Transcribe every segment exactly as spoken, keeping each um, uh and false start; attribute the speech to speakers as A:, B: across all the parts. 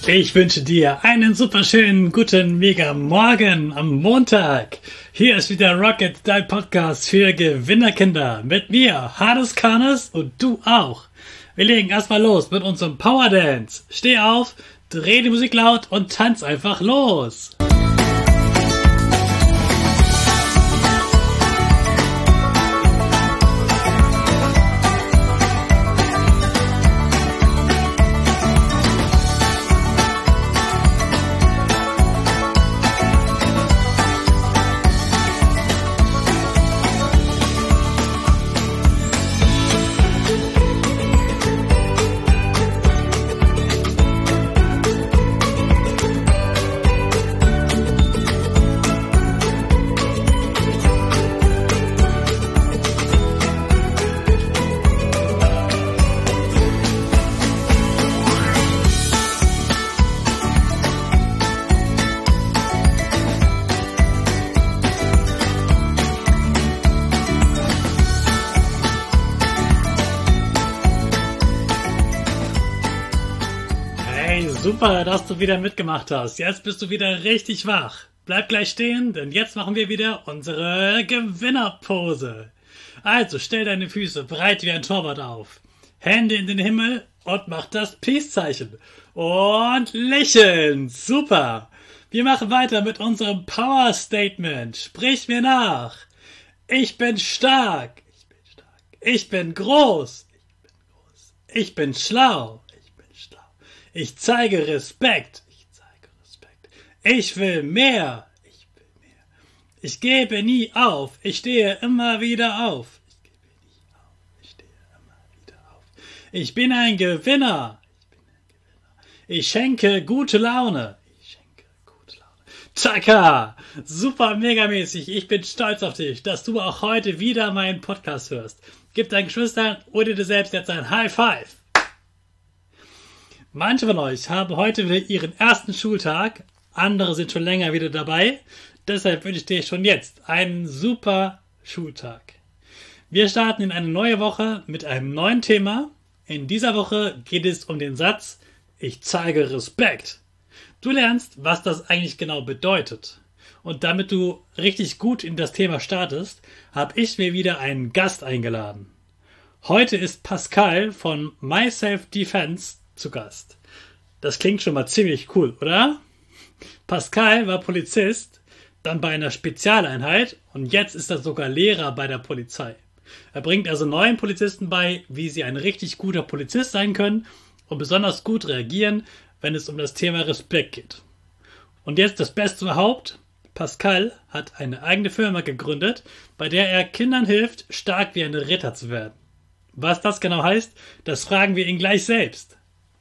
A: Ich wünsche dir einen super schönen guten Mega Morgen am Montag. Hier ist wieder Rocket, dein Podcast für Gewinnerkinder. Mit mir, Hannes Karnes und du auch. Wir legen erstmal los mit unserem Power Dance. Steh auf, dreh die Musik laut und tanz einfach los. Super, dass du wieder mitgemacht hast. Jetzt bist du wieder richtig wach. Bleib gleich stehen, denn jetzt machen wir wieder unsere Gewinnerpose. Also stell deine Füße breit wie ein Torwart auf. Hände in den Himmel und mach das Peace-Zeichen. Und lächeln. Super. Wir machen weiter mit unserem Power-Statement. Sprich mir nach. Ich bin stark. Ich bin stark. Ich bin groß. Ich bin groß. Ich bin schlau. Ich zeige Respekt. Ich zeige Respekt. Ich will mehr. Ich will mehr. Ich gebe nie auf. Ich stehe immer wieder auf. Ich gebe nie auf. Ich stehe immer wieder auf. Ich bin ein Gewinner. Ich bin ein Gewinner. Ich schenke gute Laune. Ich schenke gute Laune. Taka! Super megamäßig. Ich bin stolz auf dich, dass du auch heute wieder meinen Podcast hörst. Gib deinen Geschwistern oder dir selbst jetzt ein High Five. Manche von euch haben heute wieder ihren ersten Schultag, andere sind schon länger wieder dabei. Deshalb wünsche ich dir schon jetzt einen super Schultag. Wir starten in eine neue Woche mit einem neuen Thema. In dieser Woche geht es um den Satz, ich zeige Respekt. Du lernst, was das eigentlich genau bedeutet. Und damit du richtig gut in das Thema startest, habe ich mir wieder einen Gast eingeladen. Heute ist Pascal von My Self Defense zu Gast. Das klingt schon mal ziemlich cool, oder? Pascal war Polizist, dann bei einer Spezialeinheit und jetzt ist er sogar Lehrer bei der Polizei. Er bringt also neuen Polizisten bei, wie sie ein richtig guter Polizist sein können und besonders gut reagieren, wenn es um das Thema Respekt geht. Und jetzt das Beste überhaupt, Pascal hat eine eigene Firma gegründet, bei der er Kindern hilft, stark wie ein Ritter zu werden. Was das genau heißt, das fragen wir ihn gleich selbst.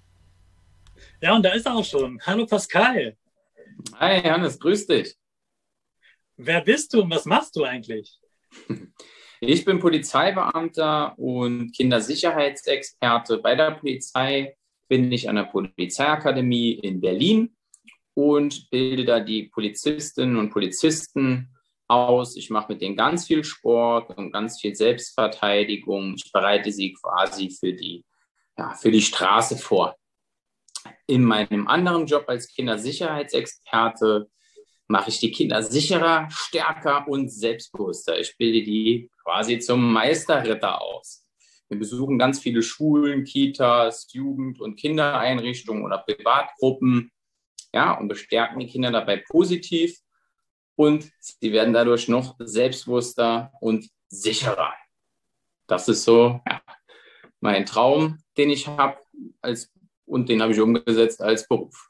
A: Ja, und da ist er auch schon. Hallo Pascal.
B: Hi Hannes, grüß dich.
A: Wer bist du und was machst du eigentlich?
B: Ich bin Polizeibeamter und Kindersicherheitsexperte bei der Polizei. Bin ich an der Polizeiakademie in Berlin und bilde da die Polizistinnen und Polizisten aus. Ich mache mit denen ganz viel Sport und ganz viel Selbstverteidigung. Ich bereite sie quasi für die, ja, für die Straße vor. In meinem anderen Job als Kindersicherheitsexperte mache ich die Kinder sicherer, stärker und selbstbewusster. Ich bilde die quasi zum Meisterritter aus. Wir besuchen ganz viele Schulen, Kitas, Jugend- und Kindereinrichtungen oder Privatgruppen, ja, und bestärken die Kinder dabei positiv und sie werden dadurch noch selbstbewusster und sicherer. Das ist so ja, mein Traum, den ich habe als Und den habe ich umgesetzt als Beruf.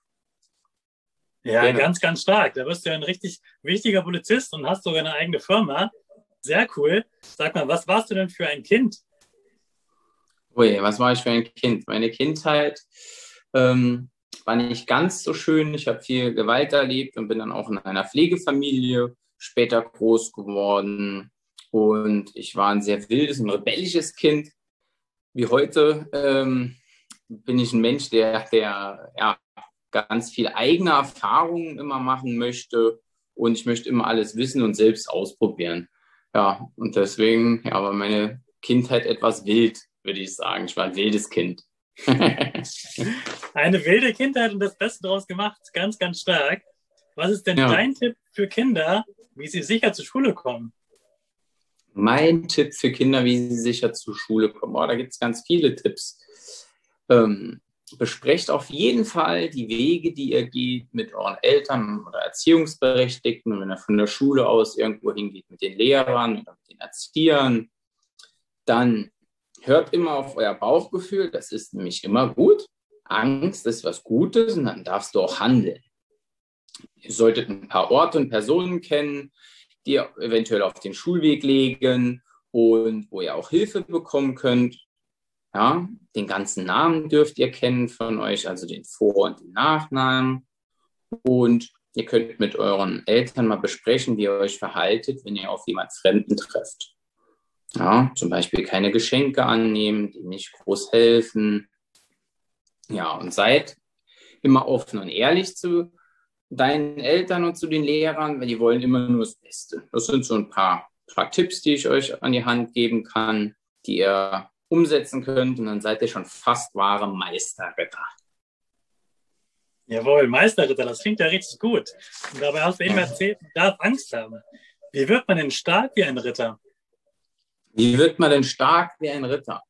A: Ja, genau. Ganz, ganz stark. Da bist du ja ein richtig wichtiger Polizist und hast sogar eine eigene Firma. Sehr cool. Sag mal, was warst du denn für ein Kind?
B: Ui, was war ich für ein Kind? Meine Kindheit ähm, war nicht ganz so schön. Ich habe viel Gewalt erlebt und bin dann auch in einer Pflegefamilie später groß geworden. Und ich war ein sehr wildes und rebellisches Kind. Wie heute ähm, bin ich ein Mensch, der, der ja, ganz viel eigene Erfahrungen immer machen möchte und ich möchte immer alles wissen und selbst ausprobieren. Ja, und deswegen ja, war meine Kindheit etwas wild, würde ich sagen. Ich war ein wildes Kind.
A: Eine wilde Kindheit und das Beste daraus gemacht. Ganz, ganz stark. Was ist denn
B: Ja.
A: dein Tipp für Kinder, wie sie sicher zur Schule kommen?
B: Mein Tipp für Kinder, wie sie sicher zur Schule kommen. Oh, da gibt es ganz viele Tipps. Ähm, besprecht auf jeden Fall die Wege, die ihr geht mit euren Eltern oder Erziehungsberechtigten. Und wenn ihr von der Schule aus irgendwo hingeht, mit den Lehrern oder mit den Erziehern, dann hört immer auf euer Bauchgefühl. Das ist nämlich immer gut. Angst ist was Gutes und dann darfst du auch handeln. Ihr solltet ein paar Orte und Personen kennen, die ihr eventuell auf den Schulweg legen und wo ihr auch Hilfe bekommen könnt. Ja, den ganzen Namen dürft ihr kennen von euch, also den Vor- und den Nachnamen. Und ihr könnt mit euren Eltern mal besprechen, wie ihr euch verhaltet, wenn ihr auf jemand Fremden trefft. Ja, zum Beispiel keine Geschenke annehmen, die nicht groß helfen. Ja, und seid immer offen und ehrlich zu deinen Eltern und zu den Lehrern, weil die wollen immer nur das Beste. Das sind so ein paar, paar Tipps, die ich euch an die Hand geben kann, die ihr umsetzen könnt und dann seid ihr schon fast wahre Meisterritter.
A: Jawohl, Meisterritter, das klingt ja richtig gut. Und dabei hast du eben erzählt, man darf Angst haben. Wie wird man denn stark wie ein Ritter?
B: Wie wird man denn stark wie ein Ritter?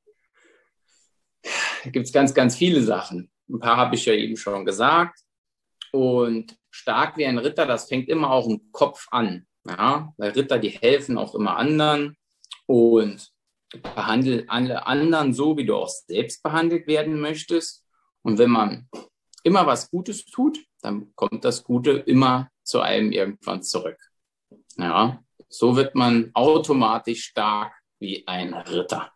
B: Da gibt es ganz, ganz viele Sachen. Ein paar habe ich ja eben schon gesagt. Und stark wie ein Ritter, das fängt immer auch im Kopf an. Ja? Weil Ritter, die helfen auch immer anderen und behandle alle anderen so, wie du auch selbst behandelt werden möchtest. Und wenn man immer was Gutes tut, dann kommt das Gute immer zu einem irgendwann zurück. Ja? So wird man automatisch stark wie ein Ritter.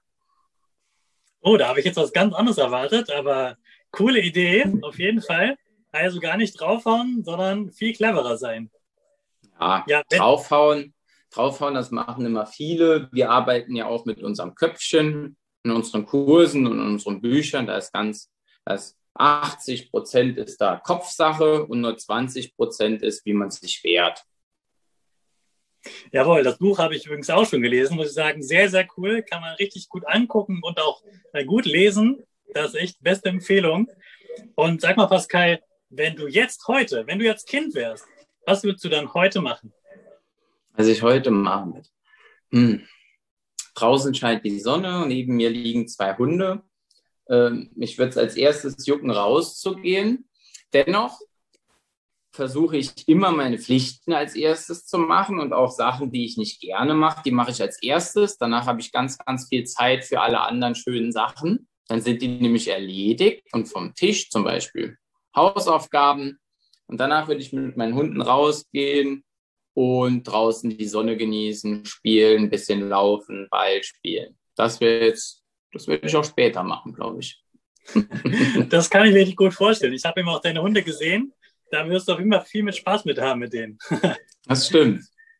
A: Oh, da habe ich jetzt was ganz anderes erwartet, aber coole Idee, auf jeden Fall. Also gar nicht draufhauen, sondern viel cleverer sein.
B: Ja,
A: Ja, wenn-
B: draufhauen, draufhauen, das machen immer viele. Wir arbeiten ja auch mit unserem Köpfchen in unseren Kursen und in unseren Büchern. Da ist ganz, das achtzig Prozent ist da Kopfsache und nur zwanzig Prozent ist, wie man sich wehrt.
A: Jawohl, das Buch habe ich übrigens auch schon gelesen, muss ich sagen. Sehr, sehr cool, kann man richtig gut angucken und auch äh, gut lesen. Das ist echt beste Empfehlung. Und sag mal, Pascal, wenn du jetzt heute, wenn du jetzt Kind wärst, was würdest du dann heute machen?
B: Was ich heute machen werde. Hm. Draußen scheint die Sonne, neben mir liegen zwei Hunde. Ähm, mich würde es als erstes jucken, rauszugehen. Dennoch versuche ich immer meine Pflichten als erstes zu machen und auch Sachen, die ich nicht gerne mache, die mache ich als erstes. Danach habe ich ganz, ganz viel Zeit für alle anderen schönen Sachen. Dann sind die nämlich erledigt und vom Tisch zum Beispiel Hausaufgaben. Und danach würde ich mit meinen Hunden rausgehen und draußen die Sonne genießen, spielen, ein bisschen laufen, Ball spielen. Das wäre jetzt, das werde ich auch später machen, glaube ich.
A: Das kann ich mir richtig gut vorstellen. Ich habe eben auch deine Hunde gesehen. Da wirst du auch immer viel mit Spaß mit haben mit denen.
B: Das stimmt.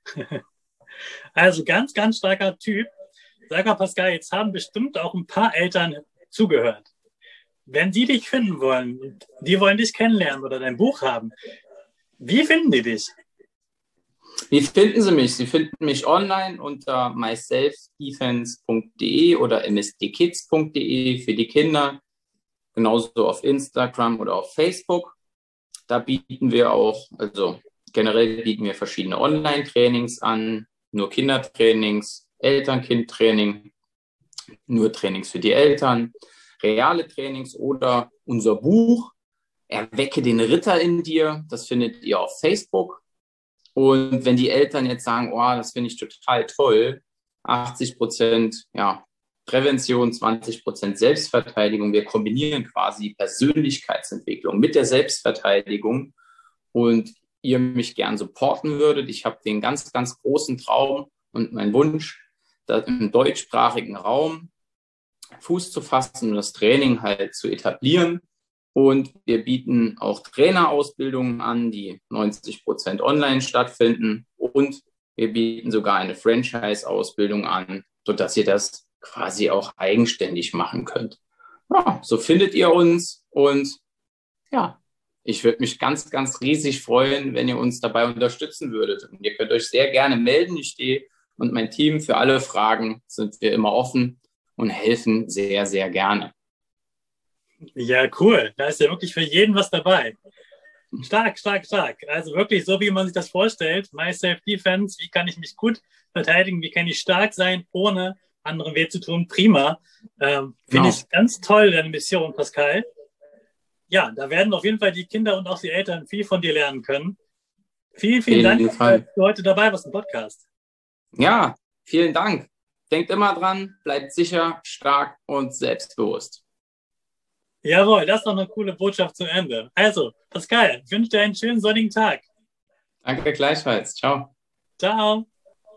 A: Also ganz, ganz starker Typ. Sag mal, Pascal, jetzt haben bestimmt auch ein paar Eltern zugehört. Wenn die dich finden wollen, und die wollen dich kennenlernen oder dein Buch haben, wie finden die dich?
B: Wie finden Sie mich? Sie finden mich online unter myselfdefense punkt de oder m s d kids punkt de für die Kinder. Genauso auf Instagram oder auf Facebook. Da bieten wir auch, also generell bieten wir verschiedene Online-Trainings an, nur Kindertrainings, Eltern-Kind-Training, nur Trainings für die Eltern, reale Trainings oder unser Buch Erwecke den Ritter in dir. Das findet ihr auf Facebook. Und wenn die Eltern jetzt sagen, oh, das finde ich total toll, achtzig Prozent ja, Prävention, zwanzig Prozent Selbstverteidigung. Wir kombinieren quasi Persönlichkeitsentwicklung mit der Selbstverteidigung und ihr mich gern supporten würdet. Ich habe den ganz, ganz großen Traum und meinen Wunsch, dass im deutschsprachigen Raum Fuß zu fassen und das Training halt zu etablieren. Und wir bieten auch Trainerausbildungen an, die neunzig Prozent online stattfinden. Und wir bieten sogar eine Franchise-Ausbildung an, sodass ihr das quasi auch eigenständig machen könnt. Ja, so findet ihr uns. Und ja, ich würde mich ganz, ganz riesig freuen, wenn ihr uns dabei unterstützen würdet. Und ihr könnt euch sehr gerne melden. Ich stehe und mein Team für alle Fragen sind wir immer offen und helfen sehr, sehr gerne.
A: Ja, cool. Da ist ja wirklich für jeden was dabei. Stark, stark, stark. Also wirklich so, wie man sich das vorstellt. My Self-Defense, wie kann ich mich gut verteidigen, wie kann ich stark sein, ohne anderen weh zu tun. Prima. Ähm, Finde
B: Genau.
A: ich ganz toll, deine Mission, Pascal. Ja, da werden auf jeden Fall die Kinder und auch die Eltern viel von dir lernen können. Vielen, vielen
B: Auf jeden
A: Dank,
B: Fall.
A: dass du heute dabei warst im Podcast.
B: Ja, vielen Dank. Denkt immer dran, bleibt sicher, stark und selbstbewusst.
A: Jawohl, das ist doch eine coole Botschaft zum Ende. Also, Pascal, ich wünsche dir einen schönen sonnigen Tag.
B: Danke gleichfalls. Ciao.
A: Ciao.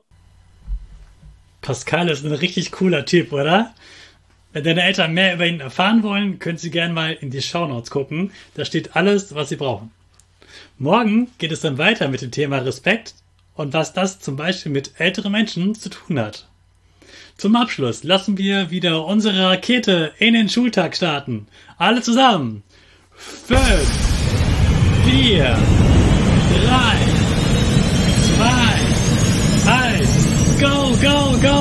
A: Pascal ist ein richtig cooler Typ, oder? Wenn deine Eltern mehr über ihn erfahren wollen, können sie gerne mal in die Shownotes gucken. Da steht alles, was sie brauchen. Morgen geht es dann weiter mit dem Thema Respekt und was das zum Beispiel mit älteren Menschen zu tun hat. Zum Abschluss lassen wir wieder unsere Rakete in den Schultag starten. Alle zusammen. Fünf, vier, drei, zwei, eins. Go, go, go!